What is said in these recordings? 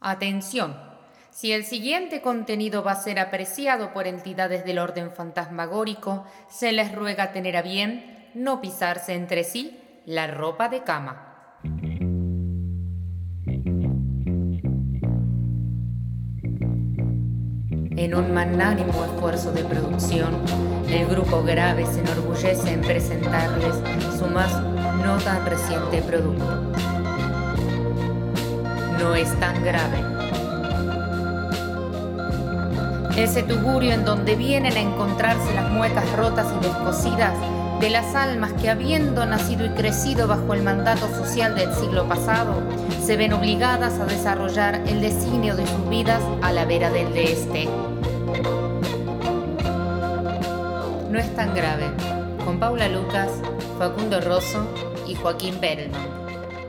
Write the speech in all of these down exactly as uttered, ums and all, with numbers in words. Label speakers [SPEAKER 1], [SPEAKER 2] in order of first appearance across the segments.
[SPEAKER 1] Atención. Si el siguiente contenido va a ser apreciado por entidades del orden fantasmagórico, se les ruega tener a bien no pisarse entre sí la ropa de cama. En un magnánimo esfuerzo de producción, el grupo Grave se enorgullece en presentarles su más no tan reciente producto. No es tan grave. Ese tugurio en donde vienen a encontrarse las muecas rotas y descosidas de las almas que, habiendo nacido y crecido bajo el mandato social del siglo pasado, se ven obligadas a desarrollar el designio de sus vidas a la vera del de este. No es tan grave, con Paula Lucas, Facundo Rosso y Joaquín Perelman.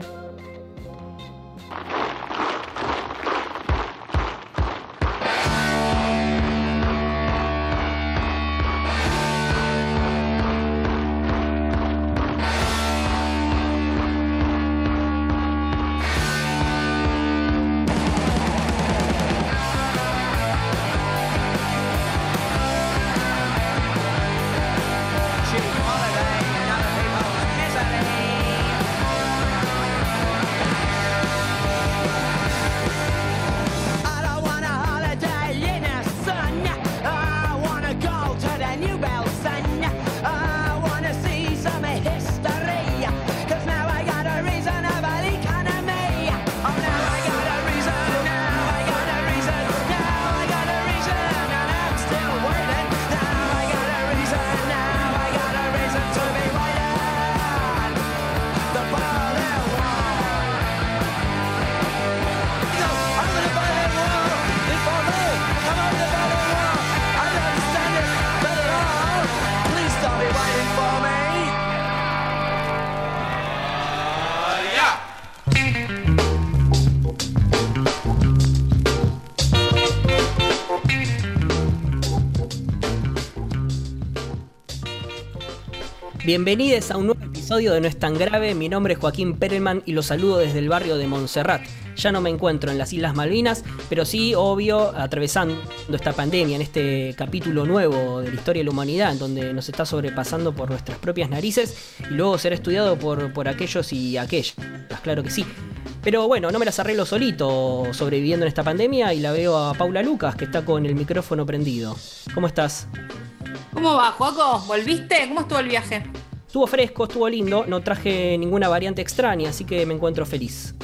[SPEAKER 2] Bienvenidos a un nuevo episodio de No es tan grave. Mi nombre es Joaquín Perelman y los saludo desde el barrio de Montserrat. Ya no me encuentro en las Islas Malvinas, pero sí, obvio, atravesando esta pandemia en este capítulo nuevo de la historia de la humanidad, en donde nos está sobrepasando por nuestras propias narices y luego será estudiado por, por aquellos y aquellas. Claro que sí. Pero bueno, no me las arreglo solito sobreviviendo en esta pandemia y la veo a Paula Lucas, que está con el micrófono prendido. ¿Cómo estás?
[SPEAKER 3] ¿Cómo va, Joaco? ¿Volviste? ¿Cómo estuvo el viaje?
[SPEAKER 2] Estuvo fresco, estuvo lindo, no traje ninguna variante extraña, así que me encuentro feliz.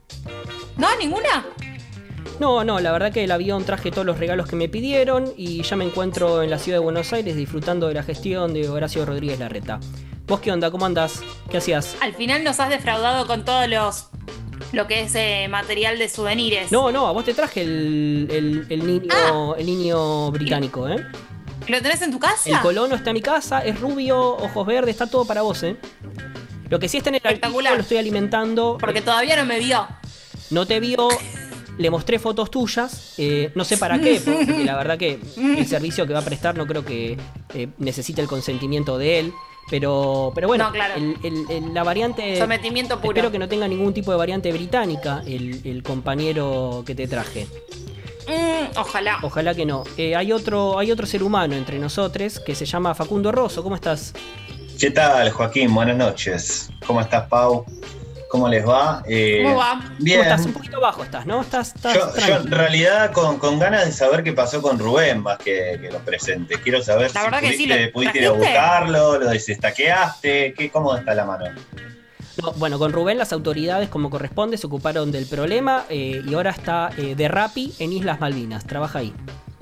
[SPEAKER 3] ¿No? ¿Ninguna?
[SPEAKER 2] No, no, la verdad que el avión traje todos los regalos que me pidieron y ya me encuentro en la ciudad de Buenos Aires disfrutando de la gestión de Horacio Rodríguez Larreta. ¿Vos qué onda? ¿Cómo andás? ¿Qué hacías?
[SPEAKER 3] Al final nos has defraudado con todos los... lo que es eh, material de souvenirs.
[SPEAKER 2] No, no, a vos te traje el, el, el niño ah. el niño británico, ¿eh?
[SPEAKER 3] ¿Lo tenés en tu casa?
[SPEAKER 2] El colono está en mi casa, es rubio, ojos verdes, está todo para vos, ¿eh? Lo que sí está en el artículo lo estoy alimentando.
[SPEAKER 3] Porque todavía no me vio.
[SPEAKER 2] No te vio, le mostré fotos tuyas, eh, no sé para qué, porque la verdad que el servicio que va a prestar no creo que eh, necesite el consentimiento de él. Pero, pero bueno,
[SPEAKER 3] no, claro.
[SPEAKER 2] el, el, el, la variante...
[SPEAKER 3] Sometimiento puro.
[SPEAKER 2] Espero que no tenga ningún tipo de variante británica, el, el compañero que te traje.
[SPEAKER 3] Mm, ojalá.
[SPEAKER 2] Ojalá que no. Eh, hay otro, hay otro ser humano entre nosotros que se llama Facundo Rosso. ¿Cómo estás?
[SPEAKER 4] ¿Qué tal, Joaquín? Buenas noches. ¿Cómo estás, Pau? ¿Cómo les va?
[SPEAKER 3] Eh, ¿Cómo va?
[SPEAKER 2] Bien. ¿Cómo estás? Un poquito bajo estás, ¿no? Estás, estás
[SPEAKER 4] yo, yo en realidad con, con ganas de saber qué pasó con Rubén más que, que lo presente. Quiero saber
[SPEAKER 3] la
[SPEAKER 4] si
[SPEAKER 3] pudiste,
[SPEAKER 4] sí,
[SPEAKER 3] lo
[SPEAKER 4] pudiste ir a buscarlo, lo desestaqueaste, ¿qué, ¿cómo está la mano?
[SPEAKER 2] No, bueno, con Rubén las autoridades, como corresponde, se ocuparon del problema eh, y ahora está eh, de Rappi en Islas Malvinas. Trabaja ahí.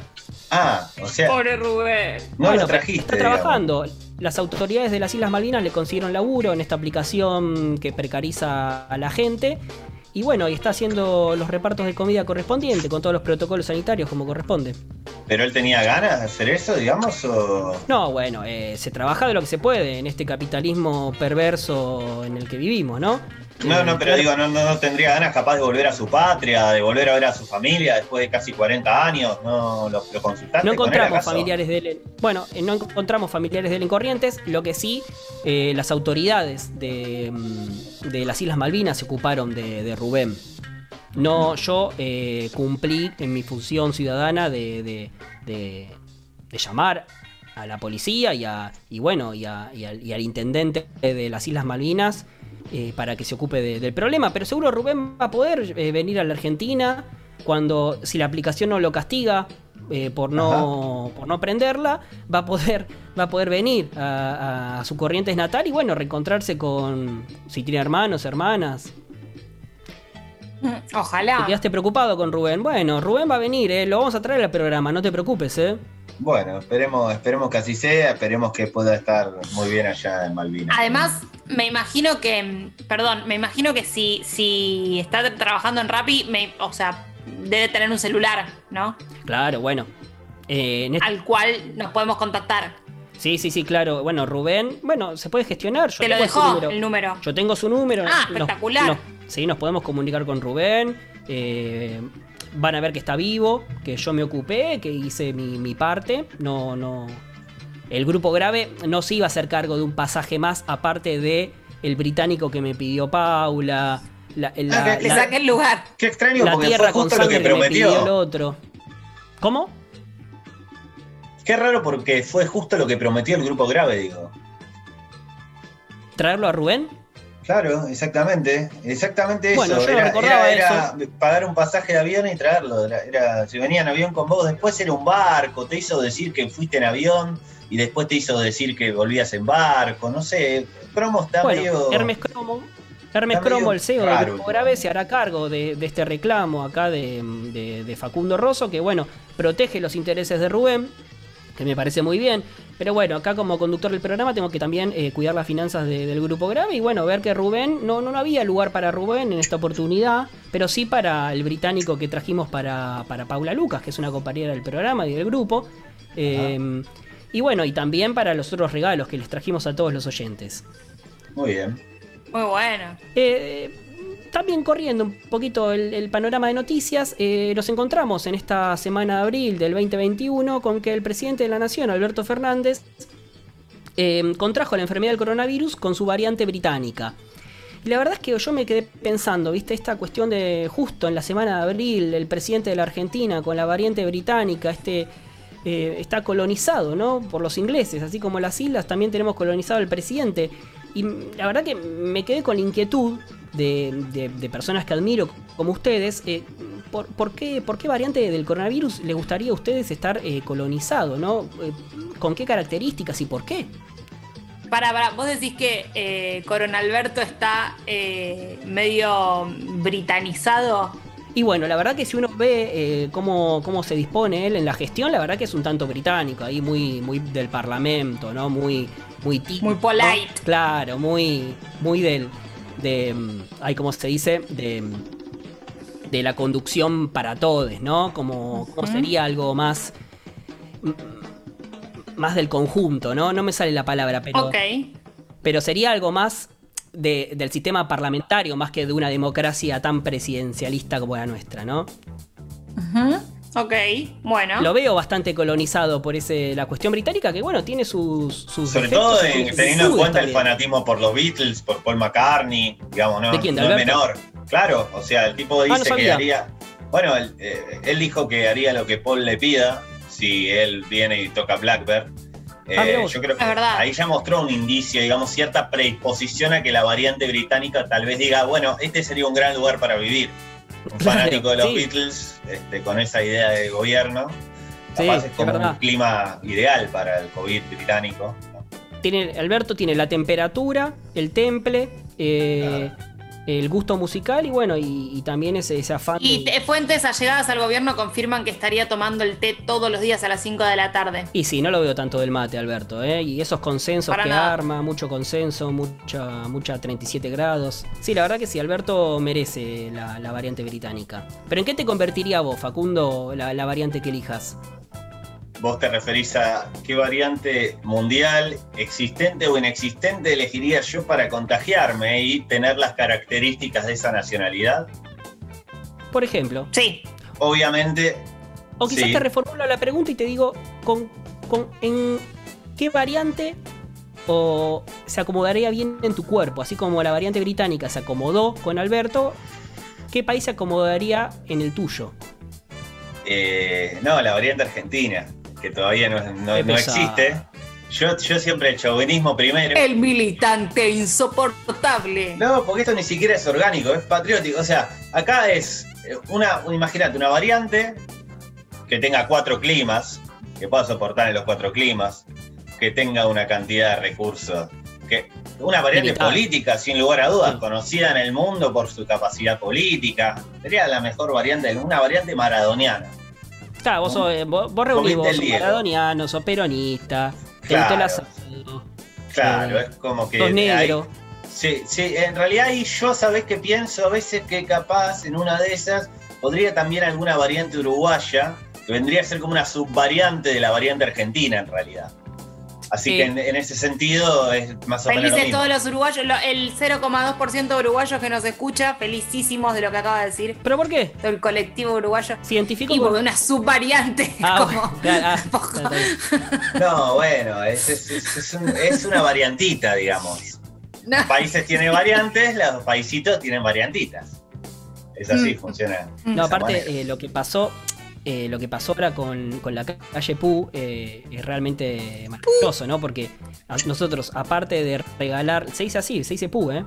[SPEAKER 4] Ah, o sea...
[SPEAKER 3] Pobre Rubén.
[SPEAKER 4] No bueno, lo trajiste,
[SPEAKER 2] está trabajando. Digamos. Las autoridades de las Islas Malvinas le consiguieron laburo en esta aplicación que precariza a la gente. Y bueno, y está haciendo los repartos de comida correspondientes con todos los protocolos sanitarios como corresponde.
[SPEAKER 4] ¿Pero él tenía ganas de hacer eso, digamos? O...
[SPEAKER 2] No, bueno, eh, se trabaja de lo que se puede en este capitalismo perverso en el que vivimos, ¿no?
[SPEAKER 4] No, no, pero digo, no, no, no tendría ganas capaz de volver a su patria, de volver a ver a su familia después de casi cuarenta años, ¿no lo, lo consultaste?
[SPEAKER 2] No encontramos
[SPEAKER 4] con él,
[SPEAKER 2] familiares de él, bueno, eh, no encontramos familiares de él en Corrientes, lo que sí, eh, las autoridades de, de las Islas Malvinas se ocuparon de, de Rubén. no, yo eh, cumplí en mi función ciudadana de, de, de, de llamar a la policía y, a, y bueno y, a, y, al, y al intendente de las Islas Malvinas eh, para que se ocupe de, del problema. Pero seguro Rubén va a poder eh, venir a la Argentina cuando, si la aplicación no lo castiga eh, por no por no prenderla, va a poder va a poder venir a, a su Corrientes natal y bueno, reencontrarse con, si tiene hermanos, hermanas.
[SPEAKER 3] Ojalá.
[SPEAKER 2] ¿Te quedaste preocupado con Rubén? Bueno, Rubén va a venir, eh, lo vamos a traer al programa, no te preocupes, ¿eh?
[SPEAKER 4] Bueno, esperemos, esperemos que así sea, esperemos que pueda estar muy bien allá en Malvinas.
[SPEAKER 3] Además, me imagino que, perdón, me imagino que si, si está trabajando en Rappi, me, o sea, debe tener un celular, ¿no?
[SPEAKER 2] Claro, bueno. Eh, en este...
[SPEAKER 3] Al cual nos podemos contactar.
[SPEAKER 2] Sí, sí, sí, claro. Bueno, Rubén, bueno, se puede gestionar. Yo
[SPEAKER 3] Te lo
[SPEAKER 2] tengo
[SPEAKER 3] dejó
[SPEAKER 2] su número.
[SPEAKER 3] el número.
[SPEAKER 2] Yo tengo su número.
[SPEAKER 3] Ah,
[SPEAKER 2] Nos-
[SPEAKER 3] espectacular.
[SPEAKER 2] nos- sí, nos podemos comunicar con Rubén. Eh, van a ver que está vivo, que yo me ocupé, que hice mi, mi parte. No, no. El grupo grave no se iba a hacer cargo de un pasaje más, aparte de el británico que me pidió Paula. La, la-
[SPEAKER 4] Ah, que-
[SPEAKER 3] Le
[SPEAKER 2] la-
[SPEAKER 3] saqué el lugar.
[SPEAKER 4] Qué extraño,
[SPEAKER 2] la
[SPEAKER 4] porque
[SPEAKER 2] tierra
[SPEAKER 4] fue
[SPEAKER 2] con
[SPEAKER 4] justo lo
[SPEAKER 2] sangre
[SPEAKER 4] que
[SPEAKER 2] que, me pidió el
[SPEAKER 4] prometió.
[SPEAKER 2] otro. ¿Cómo?
[SPEAKER 4] Qué raro porque fue justo lo que prometió el grupo grave, digo.
[SPEAKER 2] ¿Traerlo a Rubén?
[SPEAKER 4] Claro, exactamente, exactamente eso.
[SPEAKER 2] Bueno, yo no
[SPEAKER 4] era,
[SPEAKER 2] recordaba
[SPEAKER 4] era- era pagar un pasaje de avión y traerlo. Era, era- si venía en avión con vos, después era un barco, te hizo decir que fuiste en avión y después te hizo decir que volvías en barco, no sé. Cromo está
[SPEAKER 2] Bueno,
[SPEAKER 4] medio.
[SPEAKER 2] Hermes Cromo, Hermes
[SPEAKER 4] está
[SPEAKER 2] Cromo,
[SPEAKER 4] medio
[SPEAKER 2] el C E O
[SPEAKER 4] raro
[SPEAKER 2] del Grupo
[SPEAKER 4] el
[SPEAKER 2] Grave,
[SPEAKER 4] tema.
[SPEAKER 2] se hará cargo de, de este reclamo acá de, de- de Facundo Rosso, que bueno, protege los intereses de Rubén, que me parece muy bien. Pero bueno, acá como conductor del programa tengo que también eh, cuidar las finanzas de- del Grupo Grave y bueno, ver que Rubén, no, no, no había lugar para Rubén en esta oportunidad, pero sí para el británico que trajimos para, para Paula Lucas, que es una compañera del programa y del grupo. Eh, y bueno, y también para los otros regalos que les trajimos a todos los oyentes.
[SPEAKER 4] Muy bien.
[SPEAKER 3] Muy bueno.
[SPEAKER 2] Eh, también corriendo un poquito el, el panorama de noticias, eh, nos encontramos en esta semana de abril del veinte veintiuno con que el presidente de la Nación, Alberto Fernández, eh, contrajo la enfermedad del coronavirus con su variante británica. Y la verdad es que yo me quedé pensando, ¿viste? Esta cuestión de justo en la semana de abril, el presidente de la Argentina con la variante británica, este... Eh, está colonizado, ¿no? Por los ingleses, así como las islas también tenemos colonizado el presidente. Y la verdad que me quedé con la inquietud de, de- de personas que admiro como ustedes. Eh, por, por qué, ¿Por qué variante del coronavirus les gustaría a ustedes estar eh, colonizado, ¿no? Eh, ¿Con qué características y por qué?
[SPEAKER 3] Para, para, vos decís que eh, Coronalberto está eh, medio britanizado.
[SPEAKER 2] Y bueno, la verdad que si uno ve eh, cómo, cómo se dispone él en la gestión, la verdad que es un tanto británico, ahí muy, muy del parlamento, ¿no? Muy, muy típico.
[SPEAKER 3] Muy polite.
[SPEAKER 2] ¿no? Claro, muy, muy del, de, mm, ay, ¿cómo se dice? De, mm, de la conducción para todos, ¿no? Como, como
[SPEAKER 3] Ujú.
[SPEAKER 2] sería algo más, mm, más del conjunto, ¿no? No me sale la palabra, pero,
[SPEAKER 3] Ok.
[SPEAKER 2] pero sería algo más de- del sistema parlamentario, más que de una democracia tan presidencialista como la nuestra, ¿no?
[SPEAKER 3] Ujú. Ok, bueno.
[SPEAKER 2] Lo veo bastante colonizado por ese la cuestión británica, que bueno, tiene sus, sus
[SPEAKER 4] Sobre
[SPEAKER 2] defectos
[SPEAKER 4] todo
[SPEAKER 2] y
[SPEAKER 4] en-
[SPEAKER 2] sus
[SPEAKER 4] teniendo en
[SPEAKER 2] virtudes
[SPEAKER 4] cuenta el
[SPEAKER 2] también.
[SPEAKER 4] fanatismo por los Beatles, por Paul McCartney, digamos, no,
[SPEAKER 2] ¿De quién, de
[SPEAKER 4] no es
[SPEAKER 2] Alberto?
[SPEAKER 4] menor. Claro, o sea, el tipo
[SPEAKER 2] Ah, no
[SPEAKER 4] dice que
[SPEAKER 2] sabía.
[SPEAKER 4] haría. Bueno, él, eh, él dijo que haría lo que Paul le pida si él viene y toca Blackbird. Eh,
[SPEAKER 2] Ah, mirá vos.
[SPEAKER 4] yo creo que
[SPEAKER 3] Es verdad.
[SPEAKER 4] ahí ya mostró un indicio, digamos, cierta predisposición a que la variante británica tal vez diga, bueno, este sería un gran lugar para vivir. Un
[SPEAKER 2] Claro,
[SPEAKER 4] fanático de los
[SPEAKER 2] sí.
[SPEAKER 4] Beatles, este, con esa idea de gobierno,
[SPEAKER 2] Sí,
[SPEAKER 4] capaz es
[SPEAKER 2] es
[SPEAKER 4] como un
[SPEAKER 2] verdad.
[SPEAKER 4] clima ideal para el COVID británico, ¿no?
[SPEAKER 2] Tiene, Alberto tiene la temperatura, el temple, eh, el gusto musical y bueno, y, y también ese, ese afán.
[SPEAKER 3] Y
[SPEAKER 2] de-
[SPEAKER 3] te- fuentes allegadas al gobierno confirman que estaría tomando el té todos los días a las cinco de la tarde.
[SPEAKER 2] Y sí, no lo veo tanto del mate, Alberto, ¿eh? Y esos consensos
[SPEAKER 3] Para
[SPEAKER 2] que
[SPEAKER 3] nada.
[SPEAKER 2] arma, mucho consenso, mucha, mucha treinta y siete grados. Sí, la verdad que sí, Alberto merece la, la variante británica. ¿Pero en qué te convertiría vos, Facundo, la, la variante que elijas?
[SPEAKER 4] ¿Vos te referís a qué variante mundial, existente o inexistente, elegiría yo para contagiarme y tener las características de esa nacionalidad?
[SPEAKER 2] Por ejemplo.
[SPEAKER 3] Sí.
[SPEAKER 4] Obviamente,
[SPEAKER 2] O quizás
[SPEAKER 4] sí.
[SPEAKER 2] te reformulo la pregunta y te digo, ¿con, con, ¿en qué variante o se acomodaría bien en tu cuerpo? Así como la variante británica se acomodó con Alberto, ¿qué país se acomodaría en el tuyo?
[SPEAKER 4] Eh, no, la variante argentina, que todavía no, no, no existe. Yo, yo siempre el chauvinismo primero.
[SPEAKER 3] El militante insoportable.
[SPEAKER 4] No, porque esto ni siquiera es orgánico, es patriótico. O sea, acá es una, imagínate, una variante que tenga cuatro climas, que pueda soportar en los cuatro climas, que tenga una cantidad de recursos, que una variante
[SPEAKER 2] Militar.
[SPEAKER 4] política, sin lugar a dudas,
[SPEAKER 2] Sí.
[SPEAKER 4] conocida en el mundo por su capacidad política. Sería la mejor variante, una variante maradoniana.
[SPEAKER 2] Claro, vos, sos, eh, vos, vos reunís, vos
[SPEAKER 4] Comiste el
[SPEAKER 2] sos
[SPEAKER 4] Diego.
[SPEAKER 2] maradoniano, sos peronista, te
[SPEAKER 4] Claro.
[SPEAKER 2] gustó el asado.
[SPEAKER 4] Claro,
[SPEAKER 2] Eh,
[SPEAKER 4] es como que...
[SPEAKER 2] Sos negro.
[SPEAKER 4] hay- sí, sí, en realidad y yo sabés que pienso a veces que capaz en una de esas podría también alguna variante uruguaya, que vendría a ser como una subvariante de la variante argentina en realidad. Así
[SPEAKER 2] Sí.
[SPEAKER 4] que en, en ese sentido es más o menos lo
[SPEAKER 3] Felices
[SPEAKER 4] mismo.
[SPEAKER 3] todos los uruguayos, lo- el cero coma dos por ciento de uruguayos que nos escucha, felicísimos de lo que acaba de decir.
[SPEAKER 2] ¿Pero por qué?
[SPEAKER 3] Todo el colectivo uruguayo.
[SPEAKER 2] ¿Se identificó
[SPEAKER 3] Y
[SPEAKER 2] con-
[SPEAKER 3] porque una subvariante.
[SPEAKER 2] Ah,
[SPEAKER 3] como-
[SPEAKER 2] bueno, claro, ah, está bien.
[SPEAKER 4] No, bueno, es, es- es- es un- es una variantita, digamos.
[SPEAKER 3] No.
[SPEAKER 4] Los países tienen variantes, los paisitos tienen variantitas. Es así,
[SPEAKER 3] Mm.
[SPEAKER 4] funciona.
[SPEAKER 2] No,
[SPEAKER 4] de esa
[SPEAKER 2] aparte,
[SPEAKER 4] manera.
[SPEAKER 2] eh, lo que pasó, eh, lo que pasó ahora con, con la calle Pú eh, es realmente maravilloso, ¿no? Porque a- nosotros, aparte de regalar, se dice así, se dice Pú, ¿eh?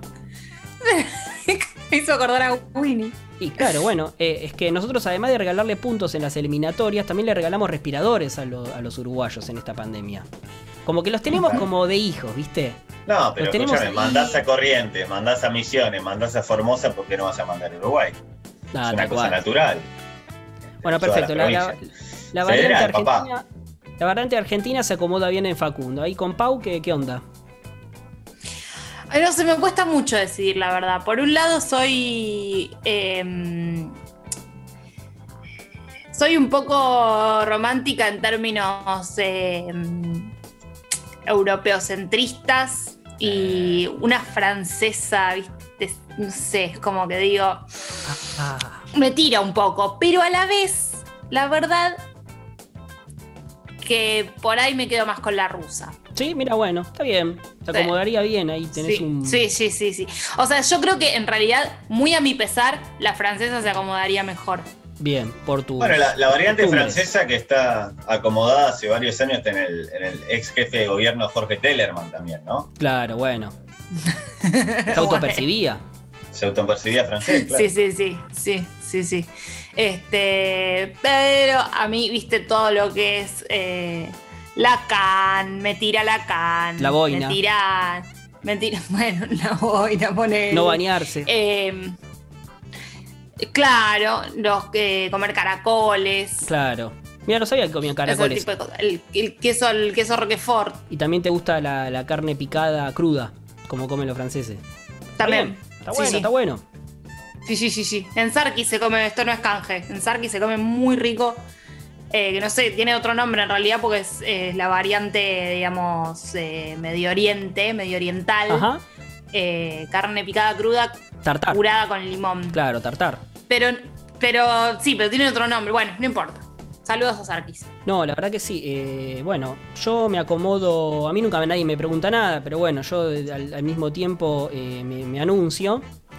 [SPEAKER 3] Me hizo acordar a Winnie.
[SPEAKER 2] Y claro, bueno, eh, es que nosotros además de regalarle puntos en las eliminatorias, también le regalamos respiradores a, lo- a los uruguayos en esta pandemia. Como que los tenemos
[SPEAKER 4] Ujú.
[SPEAKER 2] como de hijos, ¿viste?
[SPEAKER 4] No, pero
[SPEAKER 2] Los tenemos
[SPEAKER 4] escúchame,
[SPEAKER 2] ahí.
[SPEAKER 4] mandás a Corrientes, mandás a Misiones, mandás a Formosa, ¿por qué no vas a mandar a Uruguay?
[SPEAKER 2] Nada,
[SPEAKER 4] es una
[SPEAKER 2] tal
[SPEAKER 4] cosa
[SPEAKER 2] cual.
[SPEAKER 4] natural.
[SPEAKER 2] Bueno,
[SPEAKER 4] Todas
[SPEAKER 2] perfecto.
[SPEAKER 4] las
[SPEAKER 2] La, la,
[SPEAKER 4] provincias.
[SPEAKER 2] la variante
[SPEAKER 4] Federal, papá.
[SPEAKER 2] argentina, la variante argentina se acomoda bien en Facundo. Ahí con Pau, ¿qué, qué onda?
[SPEAKER 3] Ay, no, se me cuesta mucho decidir, la verdad. Por un lado, soy. eh, soy un poco romántica en términos eh, europeocentristas y una francesa, ¿viste? No sé, es como que digo.
[SPEAKER 2] Ah,
[SPEAKER 3] Me tira un poco, pero a la vez, la verdad que por ahí me quedo más con la rusa.
[SPEAKER 2] sí, mira, bueno, está bien. Se
[SPEAKER 3] Sí.
[SPEAKER 2] acomodaría bien. Ahí tenés
[SPEAKER 3] Sí,
[SPEAKER 2] un.
[SPEAKER 3] sí, sí, sí, sí. O sea, yo creo que en realidad, muy a mi pesar, la francesa se acomodaría mejor.
[SPEAKER 2] Bien, por tu.
[SPEAKER 4] Bueno, la, la variante
[SPEAKER 2] costumbres.
[SPEAKER 4] francesa que está acomodada hace varios años está en el, en el ex jefe de gobierno Jorge Tellerman también, ¿no?
[SPEAKER 2] Claro, bueno. Se autopercibía.
[SPEAKER 4] Se autopercibía francés, claro.
[SPEAKER 3] Sí, sí, sí, sí, sí, sí. Este, pero a mí, viste, todo lo que es eh, Lacan, me tira Lacan.
[SPEAKER 2] La boina.
[SPEAKER 3] Me tira, me tira, bueno, la boina, pone.
[SPEAKER 2] No bañarse.
[SPEAKER 3] Eh, claro, los que comer caracoles.
[SPEAKER 2] Claro. Mira, no sabía que comían
[SPEAKER 3] Ese
[SPEAKER 2] caracoles.
[SPEAKER 3] tipo de cosas. El, el queso, el queso Roquefort
[SPEAKER 2] Y también te gusta la, la carne picada cruda, como comen los franceses. Está
[SPEAKER 3] también.
[SPEAKER 2] bien, Está
[SPEAKER 3] Sí,
[SPEAKER 2] bueno,
[SPEAKER 3] sí.
[SPEAKER 2] está bueno.
[SPEAKER 3] Sí, sí, sí, sí. En Sarki se come, esto no es canje. En Sarki se come muy rico. Eh, que no sé, tiene otro nombre en realidad porque es eh, la variante, digamos, eh, medio oriente, medio oriental.
[SPEAKER 2] Ajá.
[SPEAKER 3] Eh, carne picada cruda,
[SPEAKER 2] Tartar.
[SPEAKER 3] curada con limón.
[SPEAKER 2] Claro, tartar.
[SPEAKER 3] Pero, pero sí, pero tiene otro nombre. Bueno, no importa. Saludos a Sarkis.
[SPEAKER 2] No, la verdad que sí. Eh, bueno, yo me acomodo. A mí nunca nadie me pregunta nada, pero bueno, yo al, al mismo tiempo eh, me, me anuncio.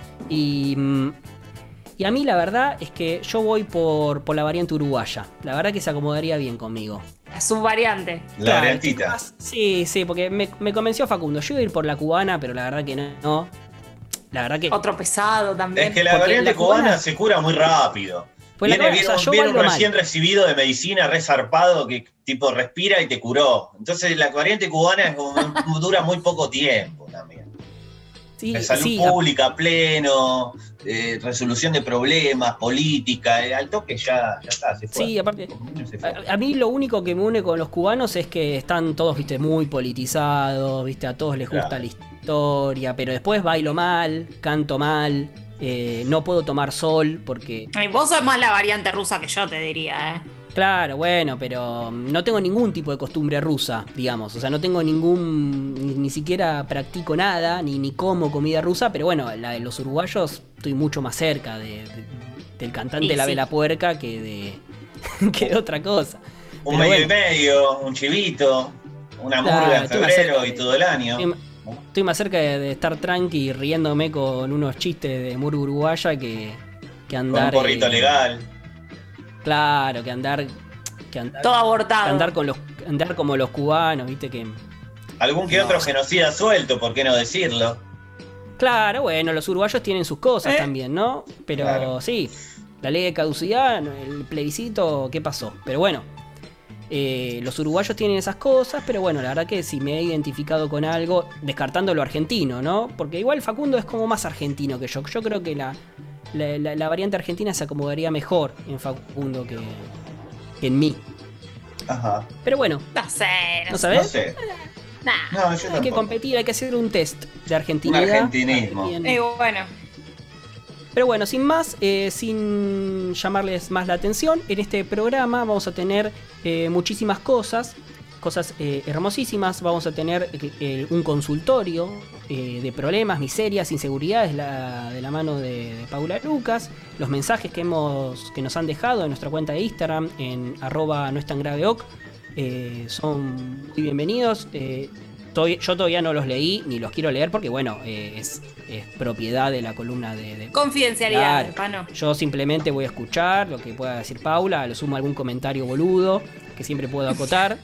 [SPEAKER 2] Y, mm, y a mí la verdad es que yo voy por, por la variante uruguaya. La verdad que se acomodaría bien conmigo.
[SPEAKER 3] La subvariante.
[SPEAKER 4] La
[SPEAKER 2] Claro,
[SPEAKER 4] variantita.
[SPEAKER 2] más- Sí, sí, porque me, me convenció Facundo. Yo iba a ir por la cubana, pero la verdad que no. no. La verdad que.
[SPEAKER 3] Otro pesado también.
[SPEAKER 4] Es que la
[SPEAKER 2] Porque
[SPEAKER 4] variante
[SPEAKER 2] la cubana-
[SPEAKER 4] cubana se cura muy rápido.
[SPEAKER 2] Pues la
[SPEAKER 4] Viene,
[SPEAKER 2] cubana,
[SPEAKER 4] viene
[SPEAKER 2] o sea,
[SPEAKER 4] un-
[SPEAKER 2] yo
[SPEAKER 4] viene un
[SPEAKER 2] bailo
[SPEAKER 4] recién
[SPEAKER 2] mal.
[SPEAKER 4] recibido de medicina, resarpado, que tipo respira y te curó. Entonces la variante cubana es como- dura muy poco tiempo también.
[SPEAKER 2] Sí,
[SPEAKER 4] De salud
[SPEAKER 2] sí,
[SPEAKER 4] pública, pleno, eh, resolución de problemas, política, eh, al toque ya, ya está, se fue.
[SPEAKER 2] Sí, aparte,
[SPEAKER 4] Se fue.
[SPEAKER 2] A, a mí lo único que me une con los cubanos es que están todos, viste, muy politizados, viste, a todos les gusta
[SPEAKER 4] Claro.
[SPEAKER 2] la historia, pero después bailo mal, canto mal, eh, no puedo tomar sol porque,
[SPEAKER 3] Ay, vos sos más la variante rusa que yo, te diría, ¿eh?
[SPEAKER 2] claro, bueno, pero no tengo ningún tipo de costumbre rusa, digamos, o sea, no tengo ningún, ni, ni siquiera practico nada, ni, ni como comida rusa, pero bueno, la de los uruguayos estoy mucho más cerca de, de- del cantante
[SPEAKER 3] Y
[SPEAKER 2] de la
[SPEAKER 3] sí.
[SPEAKER 2] vela puerca que de, que de otra cosa.
[SPEAKER 4] Un
[SPEAKER 2] Pero
[SPEAKER 4] medio
[SPEAKER 2] bueno.
[SPEAKER 4] y medio, un chivito, una
[SPEAKER 2] Claro,
[SPEAKER 4] murga en
[SPEAKER 2] estoy más
[SPEAKER 4] febrero
[SPEAKER 2] cerca
[SPEAKER 4] y
[SPEAKER 2] de-
[SPEAKER 4] todo el año.
[SPEAKER 2] Estoy, estoy más cerca de, de estar tranqui riéndome con unos chistes de murga uruguaya que, que andar...
[SPEAKER 4] Con un porrito
[SPEAKER 2] eh,
[SPEAKER 4] legal.
[SPEAKER 2] Claro, que andar... Que andar
[SPEAKER 3] Todo abortado.
[SPEAKER 2] Andar, con los, andar como los cubanos, viste que...
[SPEAKER 4] Algún que
[SPEAKER 2] No.
[SPEAKER 4] otro genocida suelto, ¿por qué no decirlo?
[SPEAKER 2] Claro, bueno, los uruguayos tienen sus cosas
[SPEAKER 3] ¿Eh?
[SPEAKER 2] también, ¿no? Pero
[SPEAKER 4] Claro.
[SPEAKER 2] sí, la ley de caducidad, el plebiscito, ¿qué pasó? Pero bueno, eh, los uruguayos tienen esas cosas, pero bueno, la verdad que si me he identificado con algo, descartando lo argentino, ¿no? Porque igual Facundo es como más argentino que yo. Yo creo que la, la, la- la variante argentina se acomodaría mejor en Facundo que, que en mí.
[SPEAKER 4] Ajá.
[SPEAKER 2] Pero bueno,
[SPEAKER 3] No sé, no,
[SPEAKER 2] ¿no
[SPEAKER 3] sé.
[SPEAKER 2] sabés?
[SPEAKER 4] No sé.
[SPEAKER 3] Nah.
[SPEAKER 4] No, yo
[SPEAKER 2] Hay que
[SPEAKER 4] tampoco.
[SPEAKER 2] competir, hay que hacer un test de
[SPEAKER 4] Un
[SPEAKER 2] argentinidad.
[SPEAKER 4] argentinismo.
[SPEAKER 2] Bien.
[SPEAKER 3] Eh, bueno.
[SPEAKER 2] Pero bueno, sin más, eh, sin llamarles más la atención, en este programa vamos a tener eh, muchísimas cosas, cosas eh, hermosísimas. Vamos a tener eh, eh, un consultorio eh, de problemas, miserias, inseguridades la- de la mano de, de Paula Lucas. Los mensajes que, hemos, que nos han dejado en nuestra cuenta de Instagram, en arroba no es tan grave oc, eh, son muy bienvenidos. Eh, Toy- Yo todavía no los leí ni los quiero leer porque, bueno, eh, es, es propiedad de la columna de. de-
[SPEAKER 3] Confidencialidad,
[SPEAKER 2] Claro.
[SPEAKER 3] pano.
[SPEAKER 2] Yo simplemente voy a escuchar lo que pueda decir Paula, a lo sumo algún comentario boludo que siempre puedo acotar.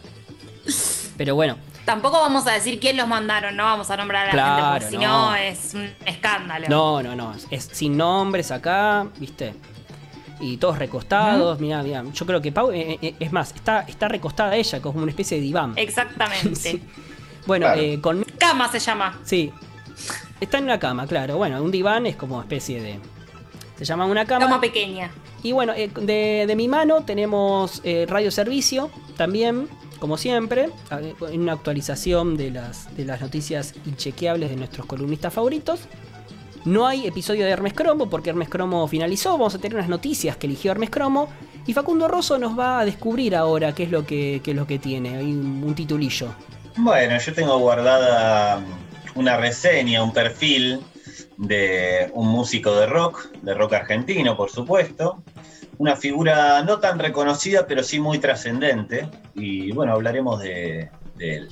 [SPEAKER 2] Pero bueno,
[SPEAKER 3] Tampoco vamos a decir quién los mandaron, no vamos a nombrar a la
[SPEAKER 2] Claro,
[SPEAKER 3] gente, porque si
[SPEAKER 2] no.
[SPEAKER 3] no es un escándalo.
[SPEAKER 2] no, no, no. Es sin nombres acá, ¿viste? Y todos recostados. Mirá, mirá. Yo creo que Pau, eh, eh, es más, está, está recostada ella, como una especie de diván.
[SPEAKER 3] Exactamente.
[SPEAKER 2] Sí. Bueno,
[SPEAKER 4] Claro.
[SPEAKER 2] eh, con.
[SPEAKER 3] Cama se llama.
[SPEAKER 2] Sí. Está en una cama, claro. Bueno, un diván es como especie de. Se llama una cama.
[SPEAKER 3] Cama pequeña.
[SPEAKER 2] Y bueno, eh, de, de mi mano tenemos eh, Radio Servicio, también, como siempre, eh, en una actualización de las, de las noticias inchequeables de nuestros columnistas favoritos. No hay episodio de Hermes Cromo porque Hermes Cromo finalizó. Vamos a tener unas noticias que eligió Hermes Cromo. Y Facundo Rosso nos va a descubrir ahora qué es lo que, qué es lo que tiene. Hay un, un titulillo.
[SPEAKER 4] Bueno, yo tengo guardada una reseña, un perfil de un músico de rock, de rock argentino, por supuesto. Una figura no tan reconocida, pero sí muy trascendente. Y bueno, hablaremos de, de él.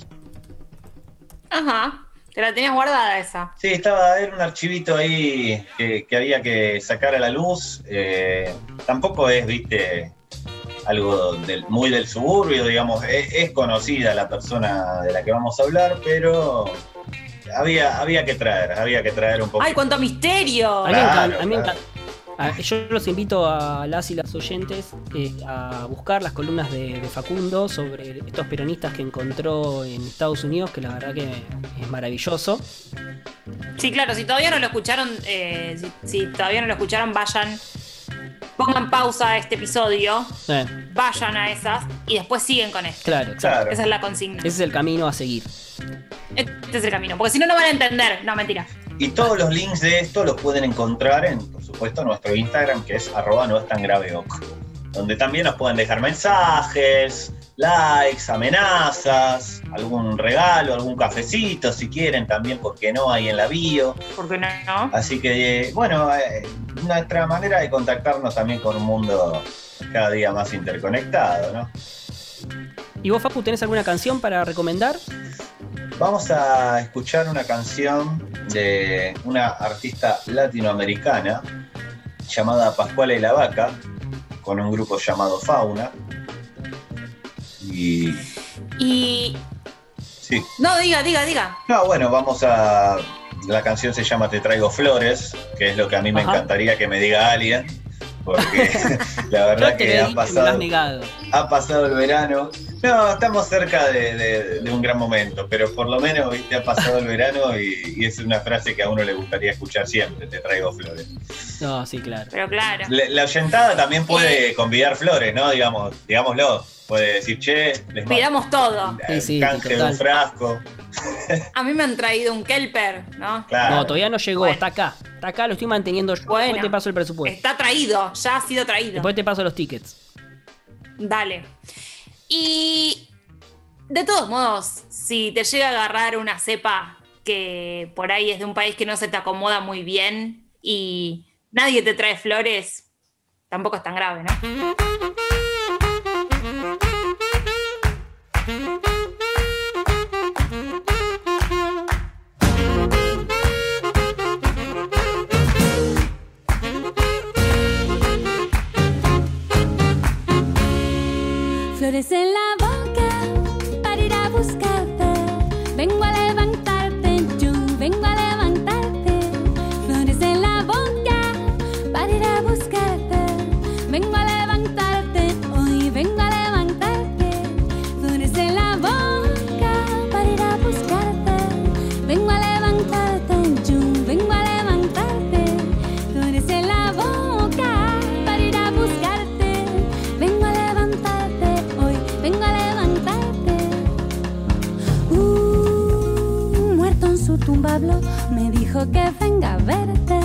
[SPEAKER 3] Ajá. Te la tenías guardada esa.
[SPEAKER 4] Sí, estaba, era un archivito ahí que, que había que sacar a la luz. Eh, tampoco es, viste, algo del, muy del suburbio, digamos. Es, es conocida la persona de la que vamos a hablar, pero había, había que traer, había que traer un poco.
[SPEAKER 3] ¡Ay, cuánto misterio!
[SPEAKER 2] A mí me
[SPEAKER 4] Claro,
[SPEAKER 2] encanta- a mí me
[SPEAKER 4] claro.
[SPEAKER 2] encanta. Ah, yo los invito a las y las oyentes eh, a buscar las columnas de, de Facundo sobre estos peronistas que encontró en Estados Unidos, que la verdad que es maravilloso.
[SPEAKER 3] Sí, claro, si todavía no lo escucharon, eh, si, si todavía no lo escucharon, vayan, pongan pausa a este episodio,
[SPEAKER 2] Eh,
[SPEAKER 3] vayan a esas y después siguen con esto.
[SPEAKER 2] claro, exacto.
[SPEAKER 4] Claro.
[SPEAKER 3] Esa es la consigna.
[SPEAKER 2] Ese es el camino a seguir.
[SPEAKER 3] Este es el camino, porque si no, no van a entender. No, mentira.
[SPEAKER 4] Y todos los links de esto los pueden encontrar en, por supuesto, nuestro Instagram, que es arroba no es tan grave oc, donde también nos pueden dejar mensajes, likes, amenazas, algún regalo, algún cafecito, si quieren, también, porque no, hay en la bio.
[SPEAKER 3] ¿Por qué no? no?
[SPEAKER 4] Así que, bueno, eh, nuestra manera de contactarnos también con un mundo cada día más interconectado, ¿no?
[SPEAKER 2] ¿Y vos, Facu, tenés alguna canción para recomendar?
[SPEAKER 4] Vamos a escuchar una canción de una artista latinoamericana llamada Pascuala y la Vaca, con un grupo llamado Fauna. Y
[SPEAKER 3] Y.
[SPEAKER 4] sí.
[SPEAKER 3] No, diga, diga, diga.
[SPEAKER 4] No, bueno, vamos a... La canción se llama Te traigo flores, que es lo que a mí me
[SPEAKER 2] Ajá.
[SPEAKER 4] encantaría que me diga alguien, porque la verdad
[SPEAKER 2] Yo te
[SPEAKER 4] que
[SPEAKER 2] lo
[SPEAKER 4] ha
[SPEAKER 2] he dicho y me lo has
[SPEAKER 4] pasado,
[SPEAKER 2] negado.
[SPEAKER 4] ha pasado el verano. No, estamos cerca de, de- de un gran momento, pero por lo menos, viste, ha pasado el verano y, y es una frase que a uno le gustaría escuchar siempre, te traigo flores.
[SPEAKER 2] No, sí, claro.
[SPEAKER 3] Pero claro.
[SPEAKER 4] La, la oyentada también puede convidar flores, ¿no? Digamos, digámoslo. Puede decir, che, les mando
[SPEAKER 3] Pidamos todo.
[SPEAKER 2] Sí, sí,
[SPEAKER 4] canje de
[SPEAKER 2] total.
[SPEAKER 4] un frasco.
[SPEAKER 3] A mí me han traído un Kelper, ¿no?
[SPEAKER 4] Claro.
[SPEAKER 2] No, todavía no llegó,
[SPEAKER 3] Bueno.
[SPEAKER 2] está acá. Está acá, lo estoy manteniendo yo.
[SPEAKER 3] Bueno.
[SPEAKER 2] Después te paso el presupuesto.
[SPEAKER 3] Está traído, ya ha sido traído.
[SPEAKER 2] Después te paso los tickets.
[SPEAKER 3] Dale. Y de todos modos, si te llega a agarrar una cepa que por ahí es de un país que no se te acomoda muy bien y nadie te trae flores, tampoco es tan grave, ¿no?
[SPEAKER 5] flores en la boca para ir a buscarte. Vengo a levantarte, yo vengo a levantarte. Flores en la boca para ir a buscarte. Vengo a levantarte, hoy vengo a levantarte. Flores en la boca para ir a buscarte. Vengo a levantarte, yo vengo a levantarte. Flores en la boca para ir a buscarte. Vengo a levantarte, hoy vengo a levantarte. Uh, muerto en su tumba habló, me dijo que venga a verte.